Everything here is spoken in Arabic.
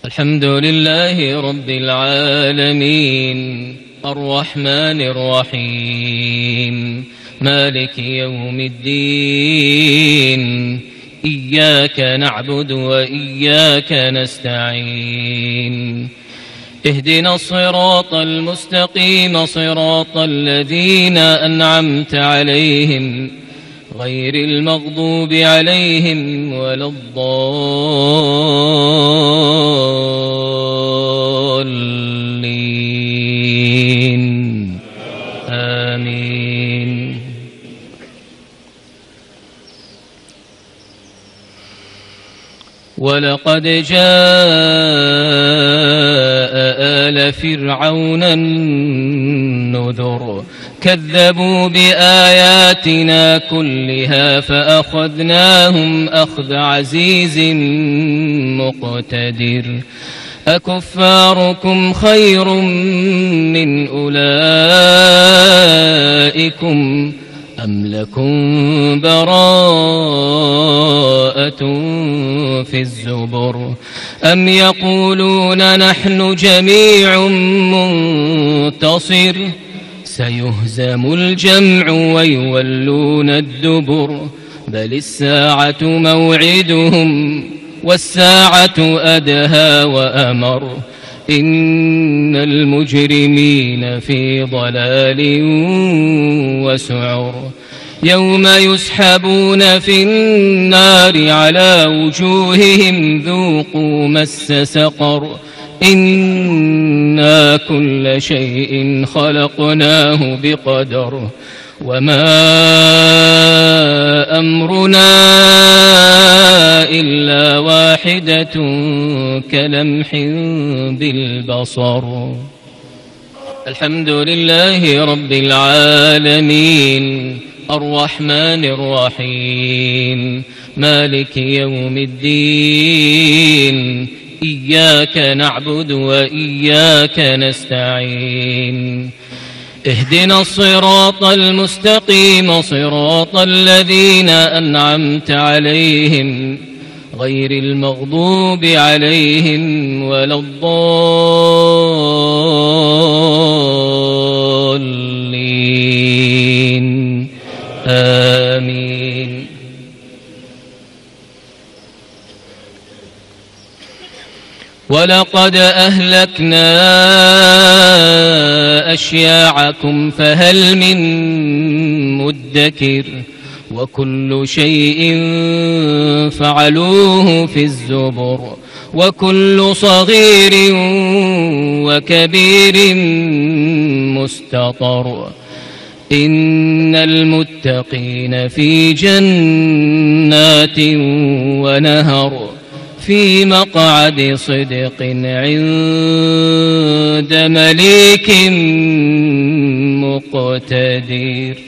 الحمد لله رب العالمين الرحمن الرحيم مالك يوم الدين إياك نعبد وإياك نستعين اهدنا الصراط المستقيم صراط الذين أنعمت عليهم غير المغضوب عليهم ولا الضالين آمين. ولقد جاء آل فرعون النذر كذبوا بآياتنا كلها فأخذناهم أخذ عزيز مقتدر. أكفاركم خير من أولئكم أم لكم براءة في الزبر أم يقولون نحن جميع منتصر سيهزم الجمع ويولون الدبر بل الساعة موعدهم والساعة أدهى وأمر إن المجرمين في ضلال وسعر. يوم يسحبون في النار على وجوههم ذوقوا مس سقر إنا كل شيء خلقناه بقدر وما أمرنا إلا واحدة كلمح بالبصر. الحمد لله رب العالمين الرحمن الرحيم مالك يوم الدين إياك نعبد وإياك نستعين اهدنا الصراط المستقيم صراط الذين أنعمت عليهم غير المغضوب عليهم ولا الضالين آمين. ولقد أهلكنا أشياعكم فهل من مدكر وكل شيء فعلوه في الزبر وكل صغير وكبير مستطر إن المتقين في جنات ونهر في مقعد صدق عند مليك مقتدر.